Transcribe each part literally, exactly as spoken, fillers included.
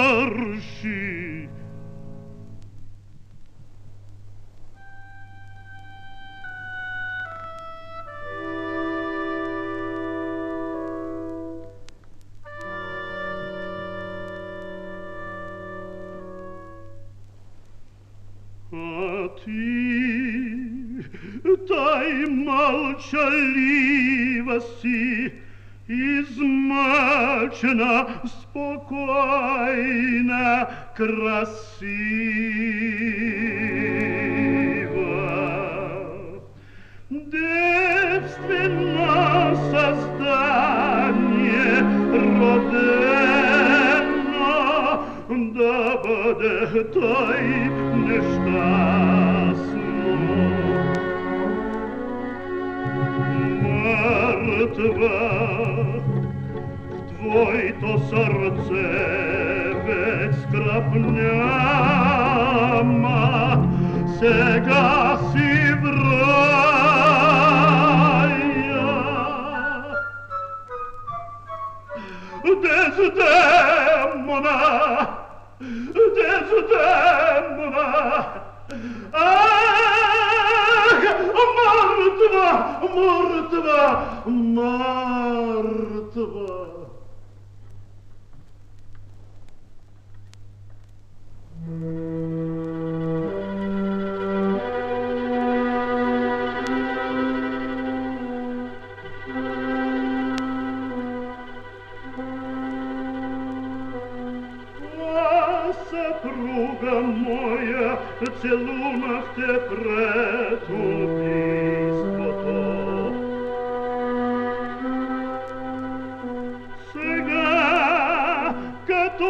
върши. А ти, тай мълчалива си, измъчена, спокойна, красива. Девствено създание, родено, да бъде той нещастно. Мъртва в твоето сърце веч скръп няма, сега си в рая. Дездемона, Дездемона, ах, мъртва, мъртва, мъртва. Съпруга моя, целунах те пред убийството. Сега, като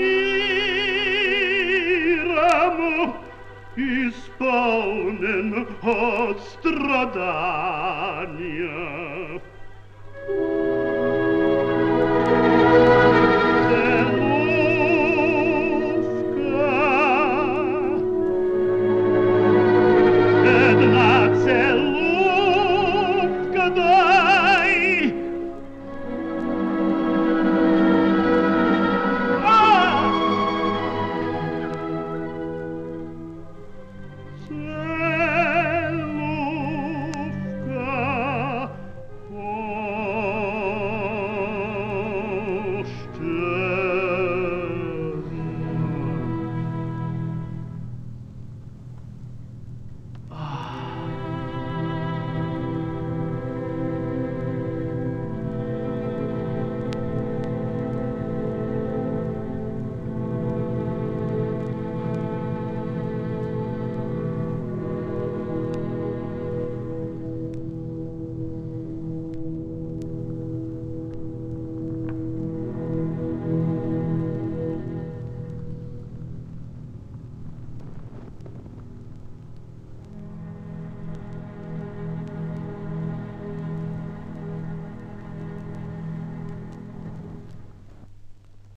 мирам, изпълнен от страдания,